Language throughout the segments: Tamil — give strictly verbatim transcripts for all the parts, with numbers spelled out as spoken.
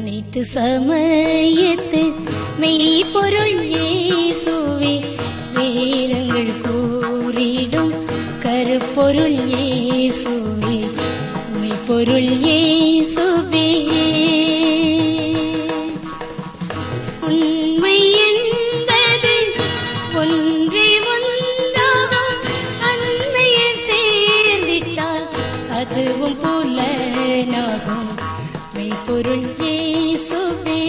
அனைத்து சமயத்து மெய்ப்பொருள் இயேசுவே, வேதங்கள் கூறிடும் கருப்பொருள் இயேசுவே, மெய்ப்பொருள் இயேசுவே. உண்மை என்பது ஒன்றே ஒன்றாகும், அன்மையில் சேர்ந்திட்டால் அதுவும் புலனாகும், மெய்ப்பொருள் இயேசுவே.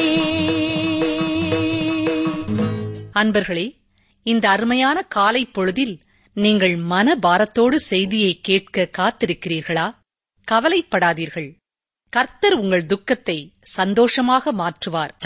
அன்பர்களே, இந்த அருமையான காலை பொழுதில் நீங்கள் மன பாரத்தோடு செய்தியை கேட்க காத்திருக்கிறீர்களா? கவலைப்படாதீர்கள். கர்த்தர் உங்கள் துக்கத்தை சந்தோஷமாக மாற்றுவார்.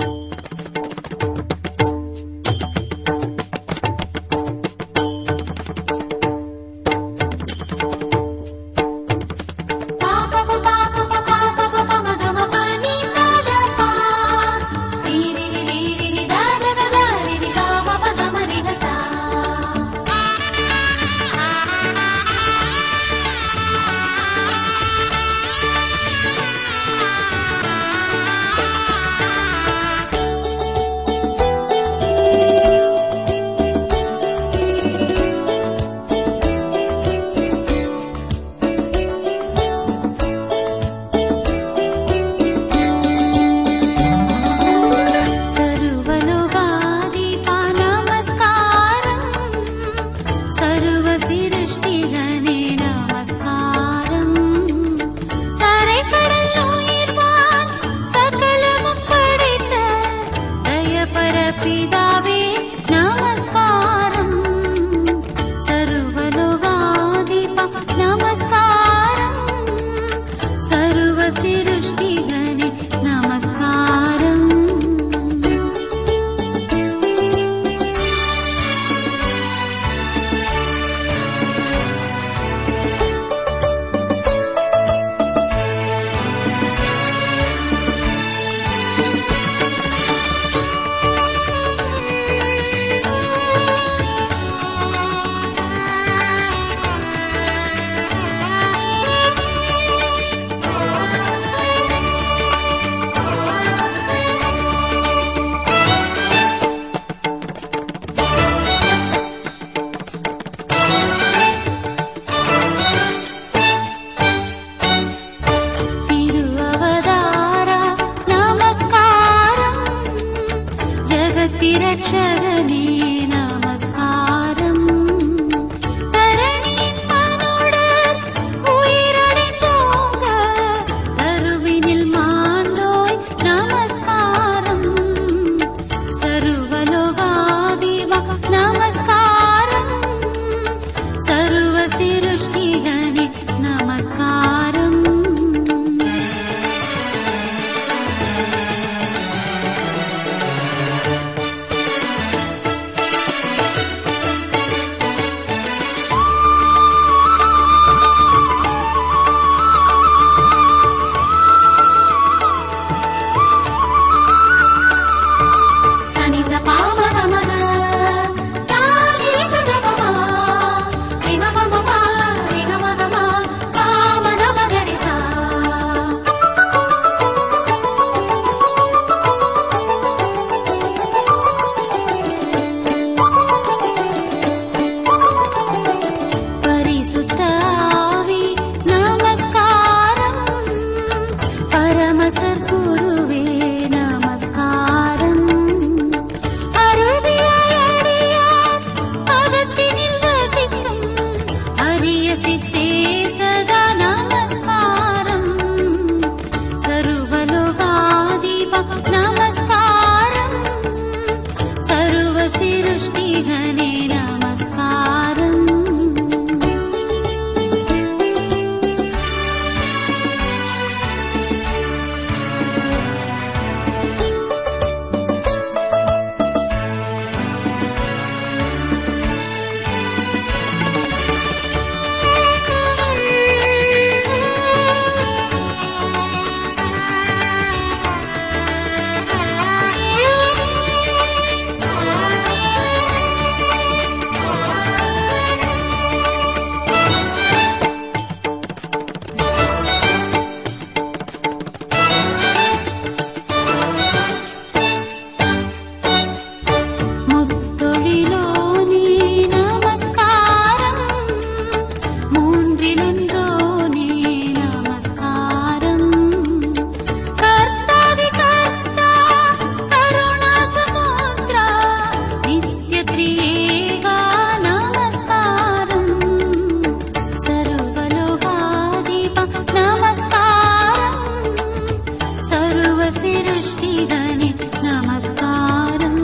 சிருஷ்டிகனே நமஸ்காரம்,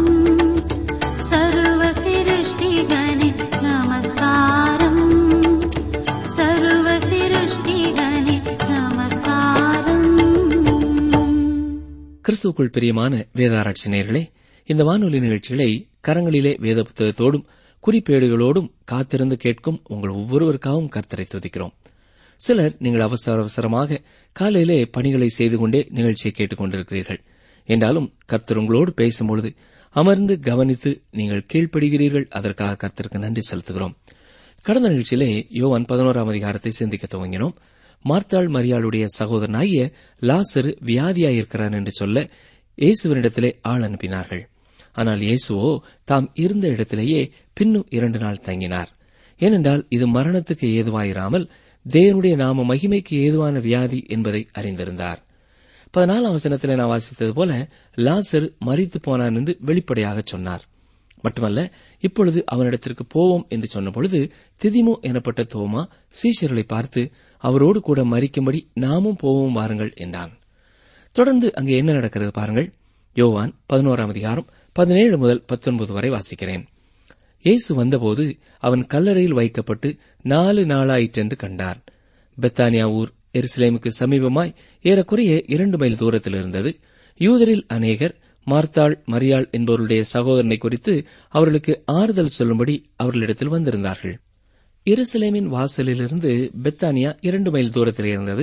சர்வ சிருஷ்டிகனே நமஸ்காரம், சர்வ சிருஷ்டிகனே நமஸ்காரம். கிறிஸ்துவுக்குள் பிரியமான வேதாராய்ச்சி நேயர்களே, இந்த வானொலி நிகழ்ச்சிகளை கரங்களிலே வேத புத்தகத்தோடும் குறிப்பேடுகளோடும் காத்திருந்து கேட்கும் உங்கள் ஒவ்வொருவருக்காகவும் கர்த்தரை துதிக்கிறோம். சிலர் நீங்கள் அவசர அவசரமாக காலையிலே பணிகளை செய்து கொண்டே நிகழ்ச்சியை கேட்டுக் கொண்டிருக்கிறீர்கள். என்றாலும் கர்த்தர் உங்களோடு பேசும்பொழுது அமர்ந்து கவனித்து நீங்கள் கீழ்ப்படுகிறீர்கள். அதற்காக கர்த்தருக்கு நன்றி செலுத்துகிறோம். கடந்த நிகழ்ச்சியிலே யோவான் பதினோராம் அதிகாரத்தை சிந்திக்க துவங்கினோம். மார்த்தாள் மரியாளுடைய சகோதரனாகிய லாசரு வியாதியாயிருக்கிறான் என்று சொல்ல இயேசுவினிடத்திலே ஆள் அனுப்பினார்கள். ஆனால் இயேசுவோ தாம் இருந்த இடத்திலேயே பின்னும் இரண்டு நாள் தங்கினார். ஏனென்றால் இது மரணத்துக்கு ஏதுவாயிராமல் தேவனுடைய நாம மகிமைக்கு ஏதுவான வியாதி என்பதை அறிந்திருந்தார். பதினாலாம் வசனத்திலே நான் வாசித்தது போல லாசர் மரித்து போனான் என்று வெளிப்படையாக சொன்னார். மட்டுமல்ல, இப்பொழுது அவனிடத்திற்கு போவோம் என்று சொன்னபொழுது திதிமு எனப்பட்ட தோமா சீஷர்களை பார்த்து அவரோடு கூட மரிக்கும்படி நாமும் போவோம் வாருங்கள் என்றான். தொடர்ந்து அங்கே என்ன நடக்கிறது பாருங்கள். யோவான் பதினோராம் அதிகாரம் பதினேழு முதல் பத்தொன்பது வரை வாசிக்கிறேன். இயேசு வந்தபோது அவன் கல்லறையில் வைக்கப்பட்டு நாலு நாளாயிற்றென்று கண்டார். பெத்தானியா ஊர் எருசலேமுக்கு சமீபமாய் ஏறக்குறைய இரண்டு மைல் தூரத்தில் இருந்தது. யூதரில் அநேகர் மார்த்தாள் மரியாள் என்பவருடைய சகோதரனை குறித்து அவர்களுக்கு ஆறுதல் சொல்லும்படி அவர்களிடத்தில் வந்திருந்தார்கள். எருசலேமின் வாசலிலிருந்து பெத்தானியா இரண்டு மைல் தூரத்தில் இருந்தது.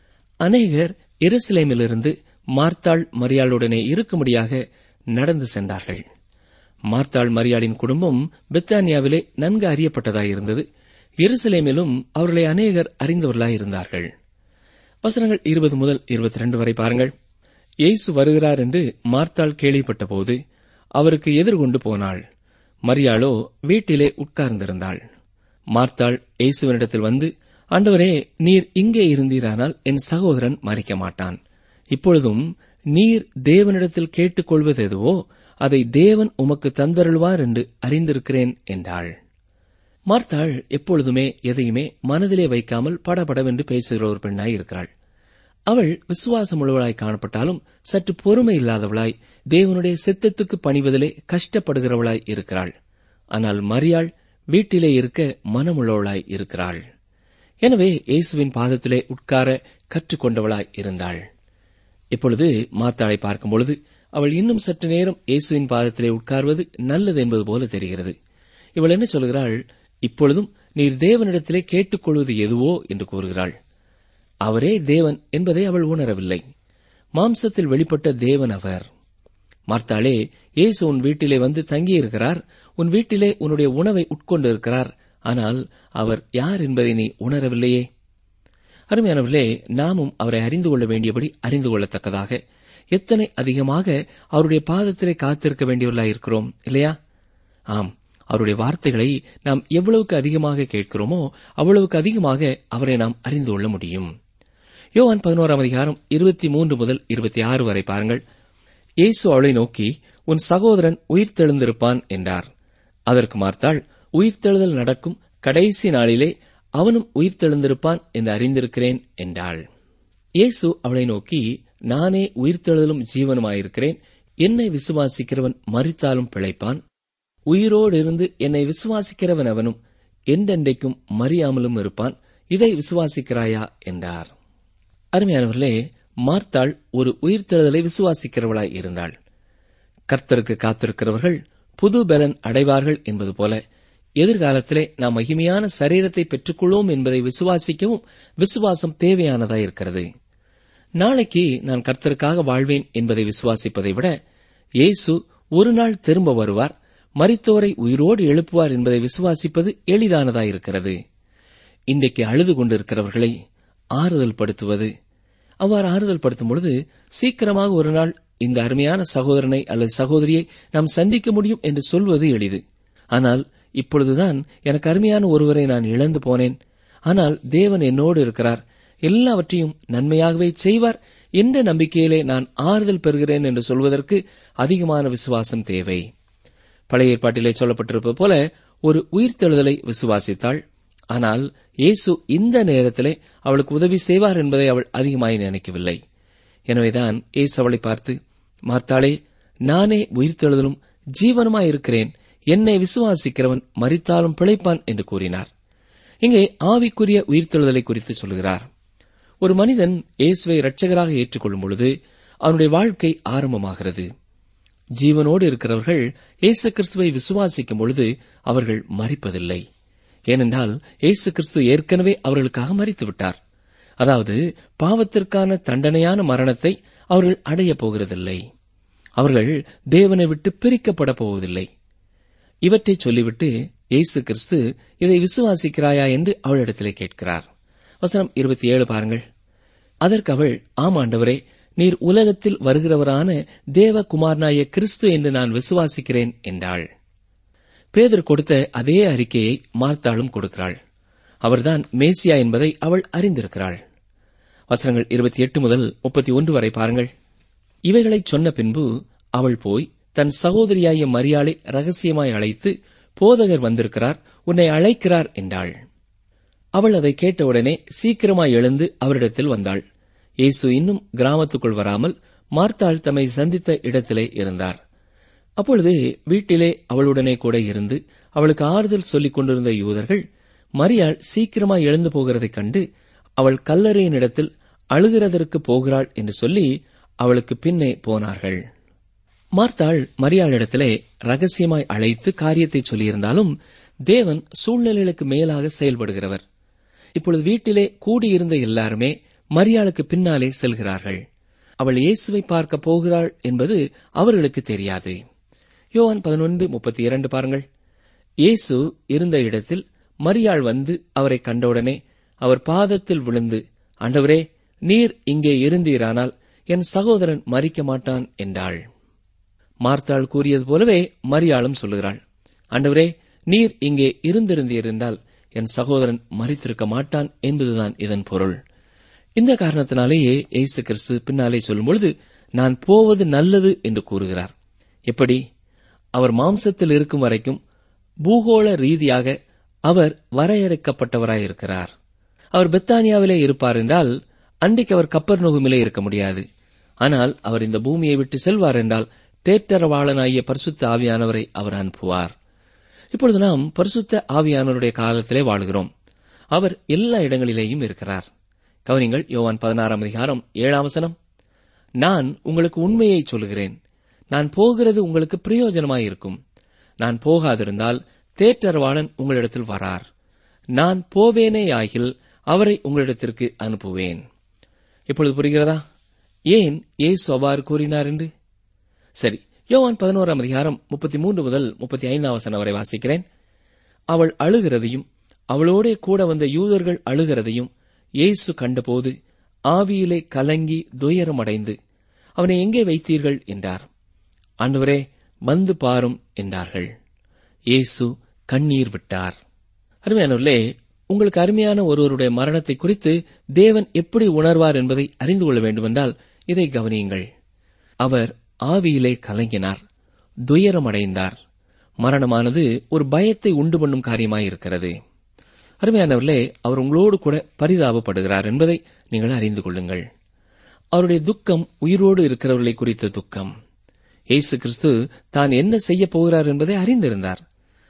அநேகர் எருசலேமிலிருந்து மார்த்தாள் மரியாளுடனே இருக்கும்படியாக நடந்து சென்றார்கள். மார்த்தாள் மரியாளின் குடும்பம் பெத்தானியாவிலே நன்கு அறியப்பட்டதாயிருந்தது. எருசலேமிலும் அவர்களை அநேகர் அறிந்தவர்களாயிருந்தார்கள். வசனங்கள் இருபது முதல் இருபத்தி இரண்டு வரை பாருங்கள். இயேசு வருகிறார் என்று மார்த்தாள் கேள்விப்பட்டபோது அவருக்கு எதிர்கொண்டு போனாள். மரியாளோ வீட்டிலே உட்கார்ந்திருந்தாள். மார்த்தாள் இயேசுவினிடத்தில் வந்து, ஆண்டவரே, நீர் இங்கே இருந்தீரானால் என் சகோதரன் மரிக்க மாட்டான். இப்பொழுதும் நீர் தேவனிடத்தில் கேட்டுக் கொள்வது எதுவோ அதை தேவன் உமக்கு தந்தருள்வார் என்று அறிந்திருக்கிறேன் என்றாள். மார்த்தாள் எப்பொழுதுமே எதையுமே மனதிலே வைக்காமல் படபடவென்று பேசுகிற ஒரு பெண்ணாய் இருக்கிறாள். அவள் விசுவாசமுள்ளவளாய் காணப்பட்டாலும் சற்று பொறுமை இல்லாதவளாய் தேவனுடைய சித்தத்துக்கு பணிவதிலே கஷ்டப்படுகிறவளாய் இருக்கிறாள். ஆனால் மரியாள் வீட்டிலே இருக்க மனமுள்ளவளாய் இருக்கிறாள். எனவே இயேசுவின் பாதத்திலே உட்கார கற்றுக்கொண்டவளாய் இருந்தாள். இப்பொழுது மார்த்தாளை பார்க்கும்பொழுது அவள் இன்னும் சற்று நேரம் இயேசுவின் பாதத்திலே உட்கார்வது நல்லது என்பது போல தெரிகிறது. இவள் என்ன சொல்கிறாள்? இப்பொழுதும் நீர் தேவனிடத்திலே கேட்டுக்கொள்வது எதுவோ என்று கூறுகிறாள். அவரே தேவன் என்பதை அவள் உணரவில்லை. மாம்சத்தில் வெளிப்பட்ட தேவன் அவர். மார்த்தாளே, இயேசு உன் வீட்டிலே வந்து தங்கியிருக்கிறார், உன் வீட்டிலே உன்னுடைய உணவை உட்கொண்டிருக்கிறார். ஆனால் அவர் யார் என்பதை நீ உணரவில்லையே. அருமையானவர்களே, நாமும் அவரை அறிந்து கொள்ள வேண்டியபடி அறிந்து கொள்ளத்தக்கதாக எத்தனை அதிகமாக அவருடைய பாதத்திலே காத்திருக்க வேண்டியவர்களாயிருக்கிறோம் இல்லையா? ஆம், அவருடைய வார்த்தைகளை நாம் எவ்வளவுக்கு அதிகமாக கேட்கிறோமோ அவ்வளவுக்கு அதிகமாக அவரை நாம் அறிந்து கொள்ள முடியும். யோவான் பதினோராம் அதிகாரம் இருபத்தி மூன்று முதல் இருபத்தி ஆறு வரை பாருங்கள். இயேசு அவளை நோக்கி, உன் சகோதரன் உயிர்த்தெழுந்திருப்பான் என்றார். அதற்கு மார்த்தாள், உயிர்த்தெழுதல் நடக்கும் கடைசி நாளிலே அவனும் உயிர்த்தெழுந்திருப்பான் என்று அறிந்திருக்கிறேன் என்றாள். இயேசு அவளை நோக்கி, நானே உயிர்த்தெழுதலும் ஜீவனுமாயிருக்கிறேன். என்னை விசுவாசிக்கிறவன் மரித்தாலும் பிழைப்பான். உயிரோடு இருந்து என்னை விசுவாசிக்கிறவன் அவனும் என்றென்றைக்கும் மறியாமலும் இருப்பான். இதை விசுவாசிக்கிறாயா என்றார். அருமையானவர்களே, மார்த்தாள் ஒரு உயிர்த்தெழுதலை விசுவாசிக்கிறவளாய் இருந்தாள். கர்த்தருக்கு காத்திருக்கிறவர்கள் புது பலன் அடைவார்கள் என்பது போல எதிர்காலத்திலே நாம் மகிமையான சரீரத்தை பெற்றுக்கொள்வோம் என்பதை விசுவாசிக்கவும் விசுவாசம் தேவையானதாயிருக்கிறது. நாளைக்கு நான் கர்த்தருக்காக வாழ்வேன் என்பதை விசுவாசிப்பதை விட இயேசு ஒரு நாள் திரும்ப வருவார், மரித்தோரை உயிரோடு எழுப்புவார் என்பதை விசுவாசிப்பது எளிதானதாயிருக்கிறது. இன்றைக்கு அழுது கொண்டிருக்கிறவர்களை ஆறுதல் படுத்துவது, அவ்வாறு ஆறுதல் படுத்தும் பொழுது சீக்கிரமாக ஒரு நாள் இந்த அருமையான சகோதரனை அல்லது சகோதரியை நாம் சந்திக்க முடியும் என்று சொல்வது எளிது. ஆனால் இப்பொழுதுதான் எனக்கு அருமையான ஒருவரை நான் இழந்து போனேன், ஆனால் தேவன் என்னோடு இருக்கிறார், எல்லாவற்றையும் நன்மையாகவே செய்வார் என்ற நம்பிக்கையிலே நான் ஆறுதல் பெறுகிறேன் என்று சொல்வதற்கு அதிகமான விசுவாசம் தேவை. பழைய ஏற்பாட்டிலே சொல்லப்பட்டிருப்பது போல ஒரு உயிர்த்தெழுதலை விசுவாசித்தாள். ஆனால் இயேசு இந்த நேரத்திலே அவளுக்கு உதவி செய்வார் என்பதை அவள் அதிகமாய் நினைக்கவில்லை. எனவேதான் இயேசு அவளை பார்த்து, மார்த்தாளே, நானே உயிர்த்தெழுதலும் ஜீவனுமாயிருக்கிறேன், என்னை விசுவாசிக்கிறவன் மரித்தாலும் பிழைப்பான் என்று கூறினார். இங்கே ஆவிக்குரிய உயிர்த்தெழுதலை குறித்து சொல்கிறார். ஒரு மனிதன் இயேசுவை இரட்சகராக ஏற்றுக்கொள்ளும் பொழுது அவனுடைய வாழ்க்கை ஆரம்பமாகிறது. ஜீவனோடு இருக்கிறவர்கள் இயேசு கிறிஸ்துவை விசுவாசிக்கும் பொழுது அவர்கள் மரிப்பதில்லை. ஏனென்றால் இயேசு கிறிஸ்து ஏற்கனவே அவர்களுக்காக மரித்துவிட்டார். அதாவது பாவத்திற்கான தண்டனையான மரணத்தை அவர்கள் அடையப் போகிறதில்லை. அவர்கள் தேவனை விட்டு பிரிக்கப்பட போவதில்லை. இவற்றை சொல்லிவிட்டு இயேசு கிறிஸ்து, இதை விசுவாசிக்கிறாயா என்று அவளிடத்திலே கேட்கிறார். வசனம் இருபத்தி ஏழு பாருங்கள். அதற்கு அவள், ஆம் ஆண்டவரே, நீர் உலகத்தில் வருகிறவரான தேவகுமாரனாய கிறிஸ்து என்று நான் விசுவாசிக்கிறேன் என்றாள். பேதுரு கொடுத்த அதே அறிக்கையை மார்த்தாளும் கொடுக்கிறாள். அவர்தான் மேசியா என்பதை அவள் அறிந்திருக்கிறாள். வசனங்கள் இருபத்தி எட்டு முதல் முப்பத்தி ஒன்று வரை பாருங்கள். இவைகளைச் சொன்ன பின்பு அவள் போய் தன் சகோதரியாய மரியாளை ரகசியமாய் அழைத்து, போதகர் வந்திருக்கிறார், உன்னை அழைக்கிறார் என்றாள். அவள் அதை கேட்டவுடனே சீக்கிரமாய் எழுந்து அவரிடத்தில் வந்தாள். இயேசு இன்னும் கிராமத்துக்குள் வராமல் மார்த்தாள் தம்மை சந்தித்த இடத்திலே இருந்தார். அப்பொழுது வீட்டிலே அவளுடனே கூட இருந்து அவளுக்கு ஆறுதல் சொல்லிக் கொண்டிருந்த யூதர்கள் மரியாள் சீக்கிரமாய் எழுந்து போகிறதைக் கண்டு அவள் கல்லறையின் இடத்தில் அழுகிறதற்கு போகிறாள் என்று சொல்லி அவளுக்கு பின்னே போனார்கள். மார்த்தாள் மரியாளிடத்திலே ரகசியமாய் அழைத்து காரியத்தை சொல்லியிருந்தாலும் தேவன் சூழ்நிலைகளுக்கு மேலாக செயல்படுகிறவர். இப்பொழுது வீட்டிலே கூடியிருந்த எல்லாருமே மரியாளுக்கு பின்னாலே செல்கிறார்கள். அவள் இயேசுவை பார்க்க போகிறாள் என்பது அவர்களுக்கு தெரியாது. யோவான் பதினொன்று முப்பத்தி இரண்டு பாருங்கள். இயேசு இருந்த இடத்தில் மரியாள் வந்து அவரை கண்டவுடனே அவர் பாதத்தில் விழுந்து, ஆண்டவரே, நீர் இங்கே இருந்தீரானால் என் சகோதரன் மரிக்க மாட்டான் என்றாள். மார்த்தாள் கூறியது போலவே மரியாளும் சொல்லுகிறாள், ஆண்டவரே, நீர் இங்கே இருந்திருந்தீரென்றால் என் சகோதரன் மரித்திருக்க மாட்டான் என்பதுதான் இதன் பொருள். இந்த காரணத்தினாலேயே இயேசு கிறிஸ்து பின்னாலே சொல்லும்பொழுது, நான் போவது நல்லது என்று கூறுகிறார். எப்படி? அவர் மாம்சத்தில் இருக்கும் வரைக்கும் பூகோள ரீதியாக அவர் வரையறுக்கப்பட்டவராயிருக்கிறார். அவர் பெத்தானியாவிலே இருப்பார் என்றால் அன்றைக்கு அவர் கப்பர்நகூமிலே இருக்க முடியாது. ஆனால் அவர் இந்த பூமியை விட்டு செல்வார் என்றால் தேற்றரவாளனாகிய பரிசுத்த ஆவியானவரை அவர் அனுப்புவார். இப்பொழுது நாம் பரிசுத்த ஆவியானவருடைய காலத்திலே வாழ்கிறோம். அவர் எல்லா இடங்களிலேயும் இருக்கிறார். கவனிங்கள், யோவான் பதினாறாம் அதிகாரம் ஏழாம் வசனம். நான் உங்களுக்கு உண்மையை சொல்கிறேன், நான் போகிறது உங்களுக்கு பிரயோஜனமாயிருக்கும். நான் போகாதிருந்தால் தேற்றரவாளன் உங்களிடத்தில் வரார். நான் போவேனேயாகில் அவரை உங்களிடத்திற்கு அனுப்புவேன். இப்பொழுது புரிகிறதா ஏன் இயேசு அவ்வாறு கூறினார் என்று? சரி, யோவான் பதினோராம் அதிகாரம் முப்பத்தி மூன்று முதல் முப்பத்தி ஐந்தாம் வசனம் வரை வாசிக்கிறேன். அவள் அழுகிறதையும் அவளோடே கூட வந்த யூதர்கள் அழுகிறதையும் இயேசு கண்டபோது ஆவியிலே கலங்கி துயரமடைந்து, அவனை எங்கே வைத்தீர்கள் என்றார். ஆண்டவரே, வந்து பாரும் என்றார்கள். இயேசு கண்ணீர் விட்டார். அருமையானவர்களே, உங்களுக்கு அருமையான ஒருவருடைய மரணத்தை குறித்து தேவன் எப்படி உணர்வார் என்பதை அறிந்து கொள்ள வேண்டுமென்றால் இதை கவனியுங்கள். அவர் ஆவியிலே கலங்கினார், துயரமடைந்தார். மரணமானது ஒரு பயத்தை உண்டு பண்ணும் காரியமாயிருக்கிறது. அருமையானவர்களே, அவர் உங்களோடு கூட பரிதாபப்படுகிறார் என்பதை நீங்கள் அறிந்து கொள்ளுங்கள். அவருடைய துக்கம் உயிரோடு இருக்கிறவர்களை குறித்த துக்கம். இயேசு கிறிஸ்து தான் என்ன செய்யப் போகிறார் என்பதை அறிந்திருந்தார்.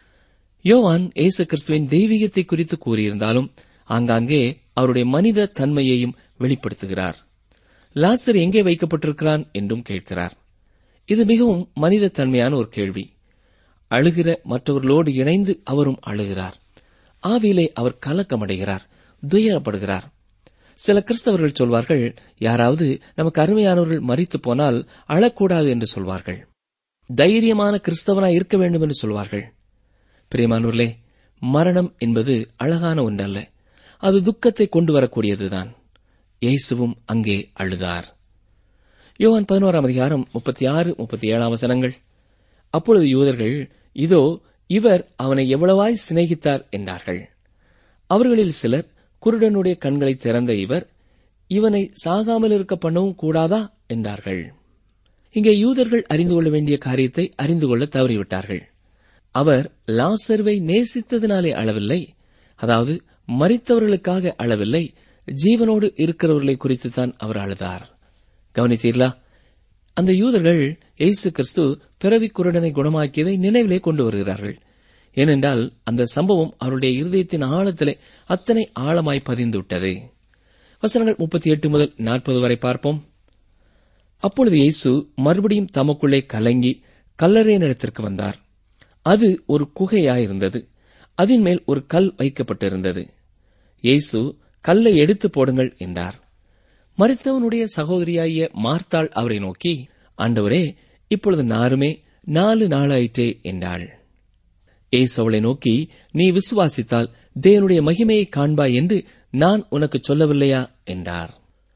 யோவான் இயேசு கிறிஸ்துவின் தெய்வீகத்தை குறித்து கூறியிருந்தாலும் ஆங்காங்கே அவருடைய மனித தன்மையையும் வெளிப்படுத்துகிறார். லாசர் எங்கே வைக்கப்பட்டிருக்கிறான் என்றும் கேட்கிறார். இது மிகவும் மனித தன்மையான ஒரு கேள்வி. அழுகிற மற்றவர்களோடு இணைந்து அவரும் அழுகிறார். ஆவியிலே அவர் கலக்கமடைகிறார், துயரப்படுகிறார். சில கிறிஸ்தவர்கள் சொல்வார்கள், யாராவது நமக்கு அருமையானவர்கள் மரித்து போனால் அழக்கூடாது என்று சொல்வார்கள். தைரியமான கிறிஸ்தவனாய் இருக்க வேண்டும் என்று சொல்வார்கள். பிரியமானவர்களே, மரணம் என்பது அழகான ஒன்றல்ல, அது துக்கத்தை கொண்டு வரக்கூடியதுதான். இயேசுவும் அங்கே அழுதார். யோவான் பதினோராம் அதிகாரம் முப்பத்தி ஆறு முப்பத்தி ஏழாம் வசனங்கள். அப்பொழுது யூதர்கள், இதோ இவர் அவனை எவ்வளவாய் சிநேகித்தார் என்றார்கள். அவர்களில் சிலர், குருடனுடைய கண்களை திறந்த இவர் இவனை சாகாமல் இருக்க பண்ணவும் கூடாதா என்றார்கள். இங்கே யூதர்கள் அறிந்து கொள்ள வேண்டிய காரியத்தை அறிந்து கொள்ள தவறிவிட்டார்கள். அவர் லாசர்வை நேசித்ததினாலே அளவில்லை, அதாவது மரித்தவர்களுக்காக அளவில்லை, ஜீவனோடு இருக்கிறவர்களை குறித்துத்தான் அவர் அழுதார். கவனித்தீர்களா? அந்த யூதர்கள் இயேசு கிறிஸ்து பிறவி குருடனை குணமாக்கியதை நினைவிலே கொண்டு வருகிறார்கள். ஏனென்றால் அந்த சம்பவம் அவருடைய இருதயத்தின் ஆழத்திலே அத்தனை ஆழமாய் பதிந்துவிட்டது. வசனங்கள் முப்பத்தி எட்டு முதல் நாற்பது வரை பார்ப்போம். அப்பொழுது இயேசு மறுபடியும் தமக்குள்ளே கலங்கி கல்லறையினிடத்திற்கு வந்தார். அது ஒரு குகையாயிருந்தது. அதன் மேல் ஒரு கல் வைக்கப்பட்டிருந்தது. இயேசு, கல்லை எடுத்து போடுங்கள் என்றார். மரித்தவனுடைய சகோதரியாகிய மார்த்தாள் அவரை நோக்கி, ஆண்டவரே, இப்பொழுது நாருமே நாலு நாளாயிற்றே என்றாள். இயேசு அவளை நோக்கி, நீ விசுவாசித்தால் தேவனுடைய மகிமையை காண்பாய் என்று நான் உனக்கு சொல்லவில்லையா என்றார்.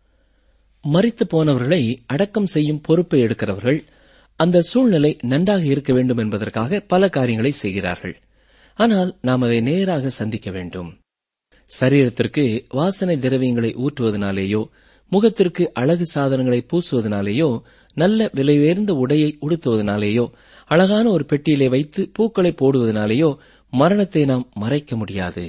மரித்து போனவர்களை அடக்கம் செய்யும் பொறுப்பை எடுக்கிறவர்கள் அந்த சூழ்நிலை நன்றாக இருக்க வேண்டும் என்பதற்காக பல காரியங்களை செய்கிறார்கள். ஆனால் நாம் அதை நேராக சந்திக்க வேண்டும். சரீரத்திற்கு வாசனை திரவியங்களை ஊற்றுவதனாலேயோ, முகத்திற்கு அழகு சாதனங்களை பூசுவதனாலேயோ, நல்ல விலை உயர்ந்த உடையை உடுத்துவதனாலேயோ, அழகான ஒரு பெட்டியிலே வைத்து பூக்களை போடுவதனாலேயோ மரணத்தை நாம் மறைக்க முடியாது.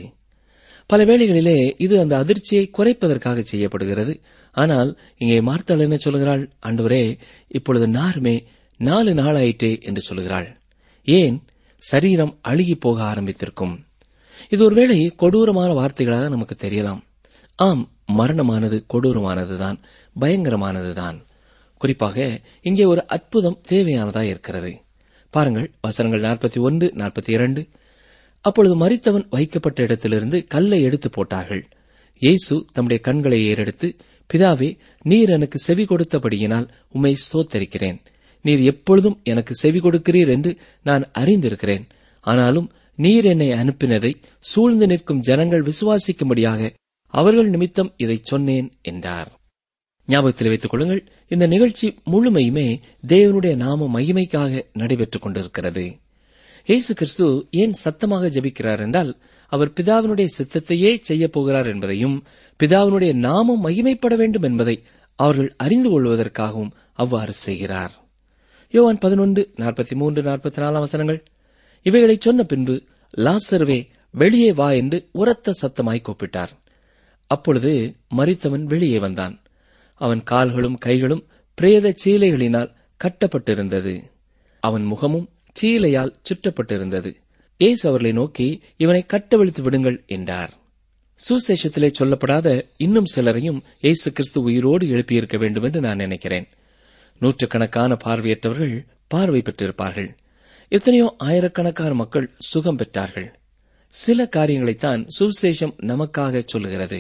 பல வேளைகளிலே இது அந்த அதிர்ச்சியை குறைப்பதற்காக செய்யப்படுகிறது. ஆனால் இங்கே மார்த்தாள் என்ன சொல்கிறாள்? ஆண்டவரே, இப்பொழுது நாருமே நாலு நாளாயிற்றே என்று சொல்கிறாள். ஏன்? சரீரம் அழுகி போக ஆரம்பித்திருக்கும். இது ஒருவேளை கொடூரமான வார்த்தைகளாக நமக்கு தெரியலாம். ஆம், மரணமானது கொடூரமானதுதான், பயங்கரமானதுதான். குறிப்பாக இங்கே ஒரு அற்புதம் தேவையானதாய் இருக்கிறது. பாருங்கள், வசனங்கள் நாற்பத்தி ஒன்று நாற்பத்தி இரண்டு. அப்பொழுது மரித்தவன் வைக்கப்பட்ட இடத்திலிருந்து கல்லை எடுத்து போட்டார்கள். இயேசு தம்முடைய கண்களை ஏறெடுத்து, பிதாவே, நீர் எனக்கு செவி கொடுத்தபடியினால் உம்மை ஸ்தோத்தரிக்கிறேன். நீர் எப்பொழுதும் எனக்கு செவி கொடுக்கிறீர் என்று நான் அறிந்திருக்கிறேன். ஆனாலும் நீர் என்னை அனுப்பினதை சூழ்ந்து நிற்கும் ஜனங்கள் விசுவாசிக்கும்படியாக அவர்கள் நிமித்தம் இதை சொன்னேன் என்றார். ஞாபகத்தில் வைத்துக் கொள்ளுங்கள், இந்த நிகழ்ச்சி முழுமையுமே தேவனுடைய நாம மகிமைக்காக நடைபெற்றுக் கொண்டிருக்கிறது. இயேசு கிறிஸ்து ஏன் சத்தமாக ஜெபிக்கிறார் என்றால், அவர் பிதாவினுடைய சித்தத்தையே செய்யப் போகிறார் என்பதையும், பிதாவினுடைய நாமம் மகிமைப்பட வேண்டும் என்பதை அவர்கள் அறிந்து கொள்வதற்காகவும் அவ்வாறு செய்கிறார். யோவான் பதினொன்று நாற்பத்தி மூன்று நாற்பத்தி நாலாம் வசனங்கள். இவைகளை சொன்ன பின்பு, லாசருவே, வெளியே வா என்று உரத்த சத்தமாய் கூப்பிட்டார். அப்பொழுது மரித்தவன் வெளியே வந்தான். அவன் கால்களும் கைகளும் பிரேத சீலைகளினால் கட்டப்பட்டிருந்தது. அவன் முகமும் சீலையால் சுற்றப்பட்டிருந்தது. இயேசு அவர்களை நோக்கி, இவனை கட்டவிழ்த்து விடுங்கள் என்றார். சுசேஷத்திலே சொல்லப்படாத இன்னும் சிலரையும் இயேசு கிறிஸ்து உயிரோடு எழுப்பியிருக்க வேண்டும் என்று நான் நினைக்கிறேன். நூற்றுக்கணக்கான பார்வையற்றவர்கள் பார்வை பெற்றிருப்பார்கள். எத்தனையோ ஆயிரக்கணக்கான மக்கள் சுகம் பெற்றார்கள். சில காரியங்களைத்தான் சுவிசேஷம் நமக்காக சொல்லுகிறது.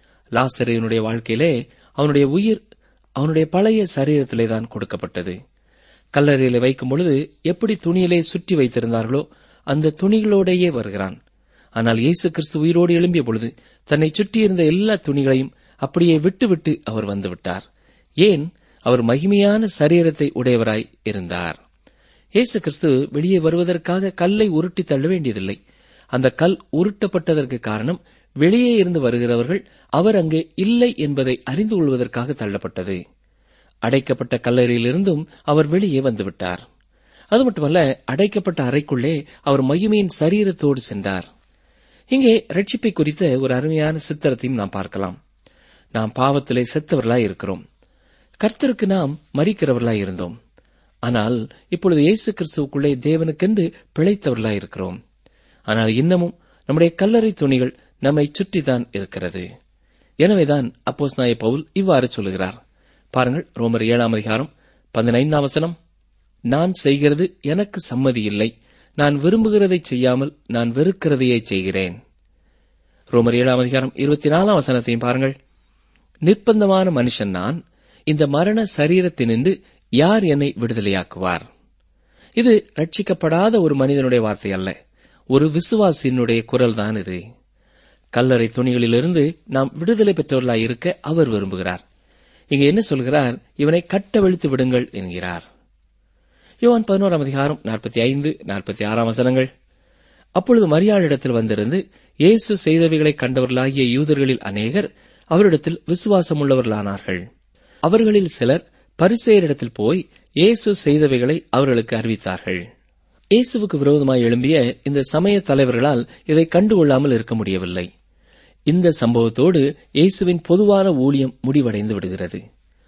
லாசருடைய வாழ்க்கையிலே அவனுடைய உயிர் அவனுடைய பழைய சரீரத்திலேதான் கொடுக்கப்பட்டது. கல்லறையிலே வைக்கும் பொழுது எப்படி துணியிலே சுற்றி வைத்திருந்தார்களோ அந்த துணிகளோடையே வருகிறான். ஆனால் இயேசு கிறிஸ்து உயிரோடு எழும்பிய பொழுது தன்னை சுற்றியிருந்த எல்லா துணிகளையும் அப்படியே விட்டுவிட்டு அவர் வந்துவிட்டார். ஏன்? அவர் மகிமையான சரீரத்தை உடையவராய் இருந்தார். இயேசு கிறிஸ்து வெளியே வருவதற்காக கல்லை உருட்டி தள்ள வேண்டியதில்லை. அந்த கல் உருட்டப்பட்டதற்கு காரணம் வெளியே இருந்து வருகிறவர்கள் அவர் அங்கே இல்லை என்பதை அறிந்து கொள்வதற்காக தள்ளப்பட்டது. அடைக்கப்பட்ட கல்லறையிலிருந்தும் அவர் வெளியே வந்துவிட்டார். அது மட்டுமல்ல, அடைக்கப்பட்ட அறைக்குள்ளே அவர் மகிமையின் சரீரத்தோடு சென்றார். இங்கே ரட்சிப்பை குறித்த ஒரு அருமையான சித்திரத்தையும் நாம் பார்க்கலாம். நாம் பாவத்திலே செத்தவர்களாய் இருக்கிறோம். கர்த்தருக்கு நாம் மரிக்கிறவர்களாய் இருந்தோம். ஆனால் இப்பொழுது இயேசு கிறிஸ்துவுக்குள்ளே தேவனுக்கென்று பிழைத்தவர்களாய் இருக்கிறோம். ஆனால் இன்னமும் நம்முடைய கல்லறை துணிகள் நம்மை சுற்றித்தான் இருக்கிறது. எனவேதான் அப்போஸ்தலனாகிய பவுல் இவ்வாறு சொல்லுகிறார். பாருங்கள், ரோமர் ஏழாம் அதிகாரம் பதினைந்தாம் வசனம். நான் செய்கிறது எனக்கு சம்மதி இல்லை, நான் விரும்புகிறதை செய்யாமல் நான் வெறுக்கிறதையே செய்கிறேன். ரோமர் ஏழாம் அதிகாரம் இருபத்தி நாலாம் வசனத்தையும் பாருங்கள். நிர்பந்தமான மனுஷன் நான், இந்த மரண சரீரத்தினின்று யார் என்னை விடுதலையாக்குவார்? இது ரட்சிக்கப்படாத ஒரு மனிதனுடைய வார்த்தை அல்ல, ஒரு விசுவாசியினுடைய குரல்தான் இது. கல்லறை துணிகளிலிருந்து நாம் விடுதலை பெற்றவர்களாய் இருக்க அவர் விரும்புகிறார். இங்கே என்ன சொல்கிறார்? இவனை கட்டவிழ்த்து விடுங்கள் என்கிறார். யோவான் பதினோராம் அதிகாரம் நாற்பத்தி ஐந்து நாற்பத்தி ஆறாம் வசனங்கள். அப்பொழுது மரியாளிடத்தில் வந்திருந்து இயேசு செய்தவைகளை கண்டவர்களாகிய யூதர்களில் அநேகர் அவரிடத்தில் விசுவாசமுள்ளவர்களானார்கள். அவர்களில் சிலர் பரிசேயரிடத்தில் போய் இயேசு செய்தவைகளை அவர்களுக்கு அறிவித்தார்கள். இயேசுவுக்கு விரோதமாய் எழும்பிய இந்த சமய தலைவர்களால் இதை கண்டுகொள்ளாமல் இருக்க முடியவில்லை. இந்த சம்பவத்தோடு இயேசுவின் பொதுவான ஊழியம் முடிவடைந்து விடுகிறது.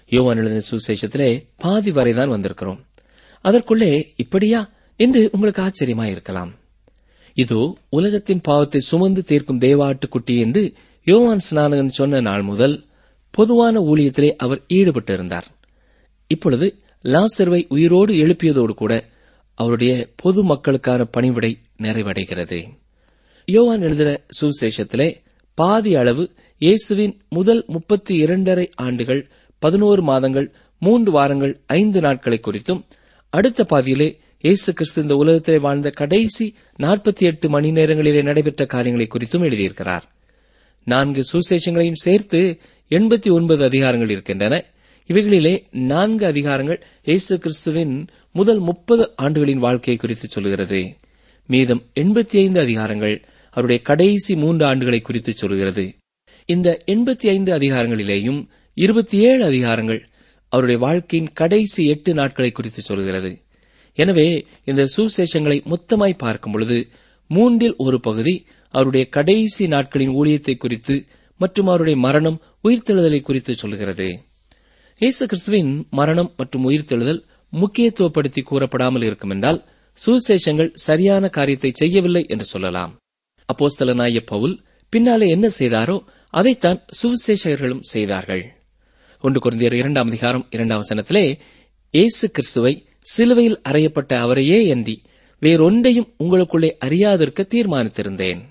யோவான் எழுதின சுவிசேஷத்திலே பாதி வரைதான் வந்திருக்கிறோம். அதற்குள்ளே இப்படியா என்று உங்களுக்கு ஆச்சரியமாயிருக்கலாம். இதோ உலகத்தின் பாவத்தை சுமந்து தீர்க்கும் தேவாட்டுக்குட்டி என்று யோவான் ஸ்நானகன் சொன்ன நாள் முதல் பொதுவான ஊழியத்திலே அவர் ஈடுபட்டிருந்தார். இப்பொழுது லாசருவை உயிரோடு எழுப்பியதோடு கூட அவருடைய பொது மக்களுக்கான பணிவிடை நிறைவடைகிறது. யோவான் எழுதின சுவிசேஷத்திலே பாதி அளவு இயேசுவின் முதல் முப்பத்தி இரண்டரை ஆண்டுகள், பதினோரு மாதங்கள், மூன்று வாரங்கள், ஐந்து நாட்களை குறித்தும், அடுத்த பாதியிலே இயேசு கிறிஸ்து இந்த உலகத்திலே வாழ்ந்த கடைசி நாற்பத்தி எட்டு மணி நேரங்களிலே நடைபெற்ற காரியங்களை குறித்தும் எழுதியிருக்கிறார். நான்கு சுவிசேஷங்களையும் சேர்த்து எண்பத்தி ஒன்பது அதிகாரங்கள் இருக்கின்றன. இவைகளிலே நான்கு அதிகாரங்கள் இயேசு கிறிஸ்துவின் முதல் முப்பது ஆண்டுகளின் வாழ்க்கையை குறித்து சொல்கிறது. மீதம் எண்பத்தி ஐந்து அதிகாரங்கள் அவருடைய கடைசி மூன்று ஆண்டுகளை குறித்து சொல்கிறது. இந்த எண்பத்தி ஐந்து அதிகாரங்களிலேயும் இருபத்தி ஏழு அதிகாரங்கள் அவருடைய வாழ்க்கையின் கடைசி எட்டு நாட்களை குறித்து சொல்கிறது. எனவே இந்த சுவிசேஷங்களை மொத்தமாய் பார்க்கும் பொழுது மூன்றில் ஒரு பகுதி அவருடைய கடைசி நாட்களின் ஊழியத்தை குறித்து மற்றும் அவருடைய மரணம், உயிர்த்தெழுதலை குறித்து சொல்கிறது. இயேசு கிறிஸ்துவின் மரணம் மற்றும் உயிர்த்தெழுதல் முக்கியத்துவப்படுத்தி கூறப்படாமல் இருக்கும் என்றால் சுவிசேஷங்கள் சரியான காரியத்தை செய்யவில்லை என்று சொல்லலாம். அப்போஸ்தலனாகிய பவுல் பின்னாலே என்ன செய்தாரோ அதைத்தான் சுவிசேஷகர்களும் செய்தார்கள். ஒன்று கொரிந்தியர் இரண்டாம் அதிகாரம் இரண்டாம் வசனத்திலே இயேசு கிறிஸ்துவை சிலுவையில் அறையப்பட்ட அவரையே அன்றி வேறொன்றையும் உங்களுக்குள்ளே அறியாதிருக்க தீர்மானித்திருந்தேன்.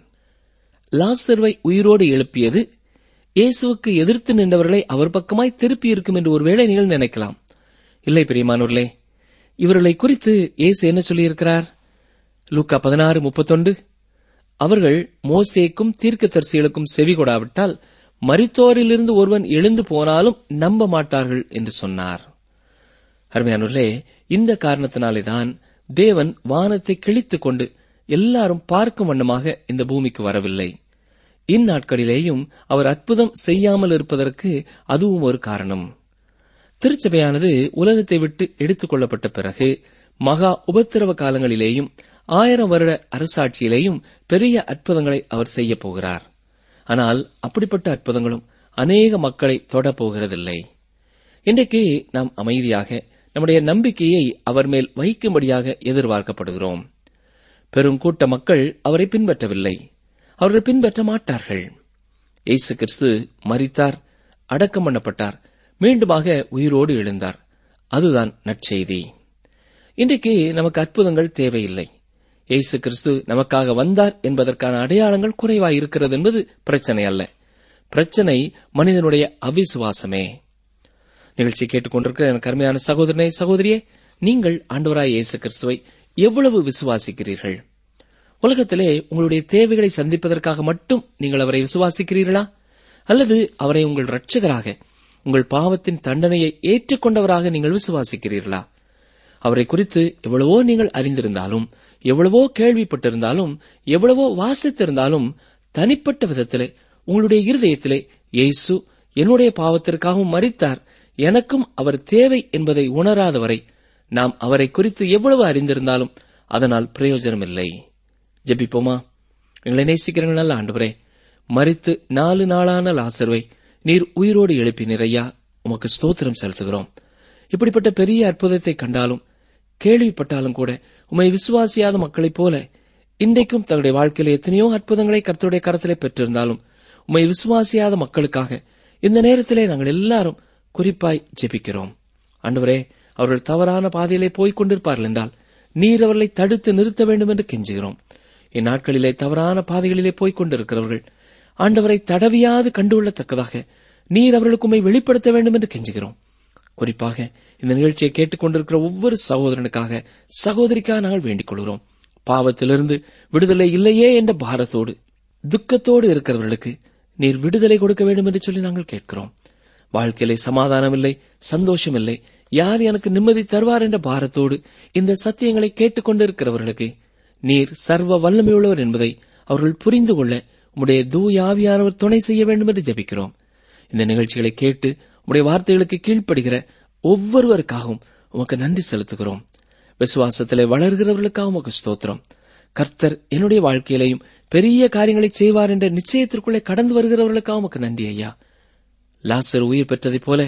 லாசருவை உயிரோடு எழுப்பியது இயேசுவுக்கு எதிர்த்து நின்றவர்களை அவர் பக்கமாய் திருப்பி இருக்கும் என்று ஒருவேளை நீங்கள் நினைக்கலாம். இல்லை பிரியமானவர்களே, இவர்களை குறித்து இயேசு என்ன சொல்லியிருக்கிறார்? லூக்கா பதினாறு முப்பத்தொன்று, அவர்கள் மோசேக்கும் தீர்க்கதரிசிகளுக்கும் செவி கொடாவிட்டால் மரித்தோரிலிருந்து ஒருவன் எழுந்து போனாலும் நம்ப மாட்டார்கள் என்று சொன்னார். அருமையானவர்களே, இந்த காரணத்தினாலேதான் தேவன் வானத்தை கிழித்துக் கொண்டு எல்லாரும் பார்க்கும் வண்ணமாக இந்த பூமிக்கு வரவில்லை. இந்நாட்களிலேயும் அவர் அற்புதம் செய்யாமல் இருப்பதற்கு அதுவும் ஒரு காரணம். திருச்சபையானது உலகத்தை விட்டு எடுத்துக் கொள்ளப்பட்ட பிறகு மகா உபத்திரவ காலங்களிலேயும் ஆயிரம் வருட அரசாட்சியிலேயும் பெரிய அற்புதங்களை அவர் செய்யப் போகிறார். ஆனால் அப்படிப்பட்ட அற்புதங்களும் அநேக மக்களை தொடப்போகிறதில்லை. இன்றைக்கு நாம் அமைதியாக நம்முடைய நம்பிக்கையை அவர் மேல் வைக்கும்படியாக எதிர்பார்க்கப்படுகிறோம். பெருங்கூட்ட மக்கள் அவரை பின்பற்றவில்லை, அவர்கள் பின்பற்ற மாட்டார்கள். இயேசு கிறிஸ்து மரித்தார், அடக்கம் பண்ணப்பட்டார், மீண்டுமாக உயிரோடு எழுந்தார். அதுதான் நற்செய்தி. இன்றைக்கு நமக்கு அற்புதங்கள் தேவையில்லை. இயேசு கிறிஸ்து நமக்காக வந்தார் என்பதற்கான அடையாளங்கள் குறைவாயிருக்கிறது என்பது பிரச்சனை அல்ல. பிரச்சனை மனிதனுடைய அவிசுவாசமே. நிகழ்ச்சி கேட்டுக்கொண்டிருக்கிற எனக்கு அருமையான சகோதரனே, சகோதரியே, நீங்கள் ஆண்டவராய் இயேசு கிறிஸ்துவை எவ்வளவு விசுவாசிக்கிறீர்கள்? உலகத்திலே உங்களுடைய தேவைகளை சந்திப்பதற்காக மட்டும் நீங்கள் அவரை விசுவாசிக்கிறீர்களா? அல்லது அவரை உங்கள் இரட்சகராக, உங்கள் பாவத்தின் தண்டனையை ஏற்றுக்கொண்டவராக நீங்கள் விசுவாசிக்கிறீர்களா? அவரை குறித்து எவ்வளவோ நீங்கள் அறிந்திருந்தாலும், எவ்வளவோ கேள்விப்பட்டிருந்தாலும், எவ்வளவோ வாசித்திருந்தாலும், தனிப்பட்ட விதத்திலே உங்களுடைய இருதயத்திலே இயேசு என்னுடைய பாவத்திற்காகவும் மரித்தார், எனக்கும் அவர் தேவை என்பதை உணராதவரை நாம் அவரை குறித்து எவ்வளவு அறிந்திருந்தாலும் அதனால் பிரயோஜனமில்லை. ஜெபிப்போமா? எங்களை நேசிக்கிறீர்கள் நல்ல ஆண்டவரே, மரித்து நாலு நாளான லாசருவை நீர் உயிரோடு எழுப்பினீர் ஐயா, உமக்கு ஸ்தோத்திரம் செலுத்துகிறோம். இப்படிப்பட்ட பெரிய அற்புதத்தை கண்டாலும் கேள்விப்பட்டாலும் கூட உம்மை விசுவாசியாத மக்களைப் போல இன்றைக்கும் தங்களுடைய வாழ்க்கையில எத்தனையோ அற்புதங்களை கர்த்தருடைய கரத்திலே பெற்றிருந்தாலும் உம்மை விசுவாசியாத மக்களுக்காக இந்த நேரத்திலே நாங்கள் எல்லாரும் குறிப்பாய் ஜெபிக்கிறோம். ஆண்டவரே, அவர்கள் தவறான பாதையிலே போய்க் கொண்டிருப்பார்கள் என்றால் நீர் அவர்களை தடுத்து நிறுத்த வேண்டும் என்று கெஞ்சுகிறோம். இந்நாட்களிலே தவறான பாதைகளிலே போய்க் கொண்டிருக்கிறவர்கள் ஆண்டவரை தடவியாது கண்டுகொள்ளத்தக்கதாக நீர் அவர்களுக்கு உம்மை வெளிப்படுத்த வேண்டும் என்று கெஞ்சுகிறோம். குறிப்பாக இந்த நிகழ்ச்சியை கேட்டுக் கொண்டிருக்கிற ஒவ்வொரு சகோதரனுக்காக, சகோதரிக்காக நாங்கள் வேண்டிக் கொள்கிறோம். பாவத்திலிருந்து விடுதலை இல்லையே என்ற பாரத்தோடு துக்கத்தோடு இருக்கிறவர்களுக்கு நீர் விடுதலை கொடுக்க வேண்டும் என்று சொல்லி நாங்கள் கேட்கிறோம். வாழ்க்கையிலே சமாதானம் இல்லை, சந்தோஷம் இல்லை, யார் எனக்கு நிம்மதி தருவார் என்ற பாரத்தோடு இந்த சத்தியங்களை கேட்டுக் கொண்டிருக்கிறவர்களுக்கு நீர் சர்வ வல்லமையுள்ளவர் என்பதை அவர்கள் புரிந்து கொள்ள உம்முடைய தூய ஆவியானவர் துணை செய்ய வேண்டும் என்று ஜெபிக்கிறோம். இந்த நிகழ்ச்சிகளை கேட்டு உம்முடைய வார்த்தைகளுக்கு கீழ்ப்படுகிற ஒவ்வொருவருக்காகவும் உமக்கு நன்றி செலுத்துகிறோம். விசுவாசத்திலே வளர்கிறவர்களுக்காக உமக்கு ஸ்தோத்திரம். கர்த்தர் என்னுடைய வாழ்க்கையிலேயும் பெரிய காரியங்களை செய்வார் என்ற நிச்சயத்திற்குள்ளே கடந்து வருகிறவர்களுக்காக உமக்கு நன்றி ஐயா. லாசர் உயிர் பெற்றதைப் போல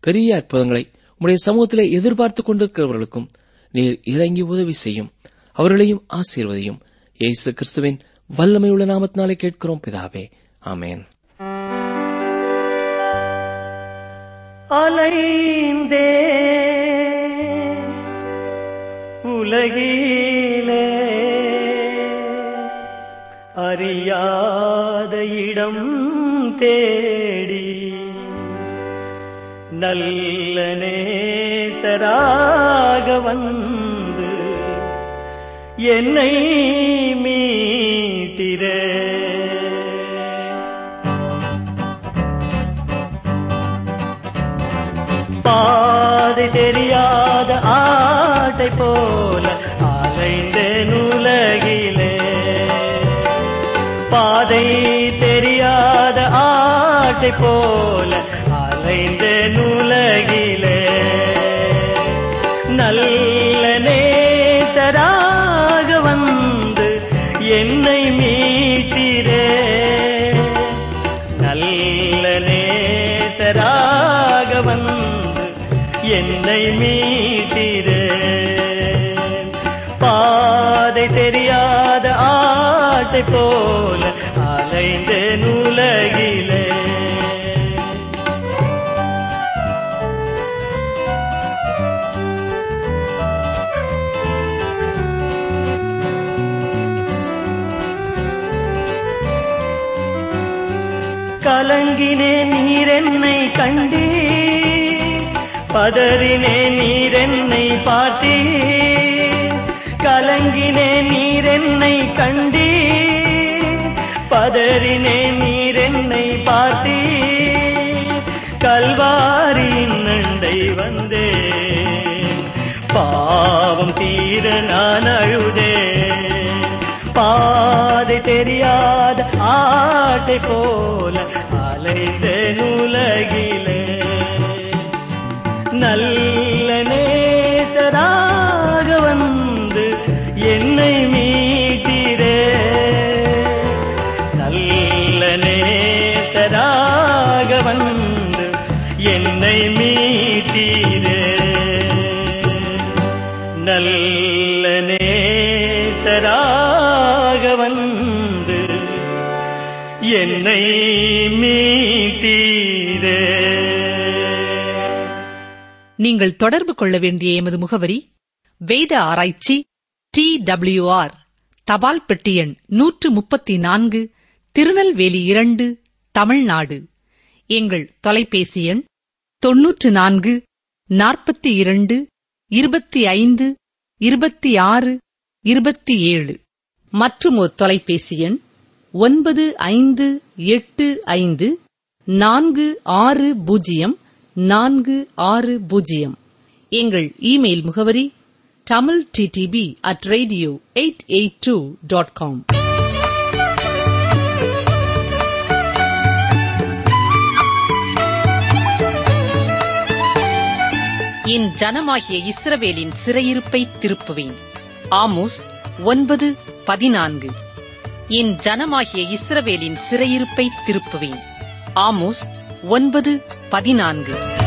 பெரிய அற்புதங்களை உம்முடைய சமூகத்திலே எதிர்பார்த்துக் கொண்டிருக்கிறவர்களுக்கும் நீர் இறங்கி உதவி செய்யும். அவர்களையும் ஆசீர்வதியும். இயேசு கிறிஸ்துவின் வல்லமையுள்ள நாமத்தினாலே கேட்கிறோம் பிதாவே, ஆமென். அலைந்தே உலகிலே அறியாத இடம் தேடி நல்ல நேசராக வந்து என்னை மீட்டிரே. பாதை தெரியாத ஆட்டை போல அலைந்தேன் உலகிலே. பாதை தெரியாத ஆட்டை போல அலைந்தேன் உலகிலே. நல்ல நேசராக வந்து என்னை மீட்டிரே. நல்ல நேசராக வந்து என்னை மீட்டிரே. பாதை தெரியாத ஆட்டை போல அலைந்தேன் உலகிலே. கலங்கினே நீரென்னை கண்டீ, பதறினே நீரென்னை பார்த்தீ. கலங்கினே நீரென்னை கண்டீ, பதறினே நீரென்னை பார்த்தீ. கல்வாரியின் நண்டை வந்தே, பாவம் தீர நான் அழுதே. பாதை தெரியாத ஆட்டை போல அலைந்தேன் உலகிலே. நல்ல நேசராக வந்து என்னை மீட்டிரே. நல்ல நேசராக வந்து என்னை மீட்டிரே. நல்ல நேசராக வந்து என்னை மீட்டீரே. நீங்கள் தொடர்பு கொள்ள வேண்டிய எமது முகவரி வேத ஆராய்ச்சி டி டபிள்யூ ஆர் தபால் பெட்டி எண் நூற்று முப்பத்தி நான்கு, திருநெல்வேலி இரண்டு, தமிழ்நாடு. எங்கள் தொலைபேசி எண் தொன்னூற்று நான்கு நாற்பத்தி இரண்டு இருபத்தி ஐந்து இருபத்தி ஆறு இருபத்தி ஏழு. மற்றும் ஒரு தொலைபேசி எண் ஒன்பது ஐந்து எட்டு ஐந்து நான்கு ஆறு பூஜ்ஜியம் நான்கு ஆறு பூஜ்ஜியம். எங்கள் இமெயில் முகவரி Tamil DTP at radio eight eight two dot com. என் ஜனமாகிய இஸ்ரவேலின் சிறையிருப்பை திருப்புவேன். ஆமோஸ் ஒன்பது பதினான்கு. என் ஜனமாகிய இஸ்ரவேலின் சிறையிருப்பை திருப்புவேன். ஆமோஸ் ஒன்பது பதினான்கு.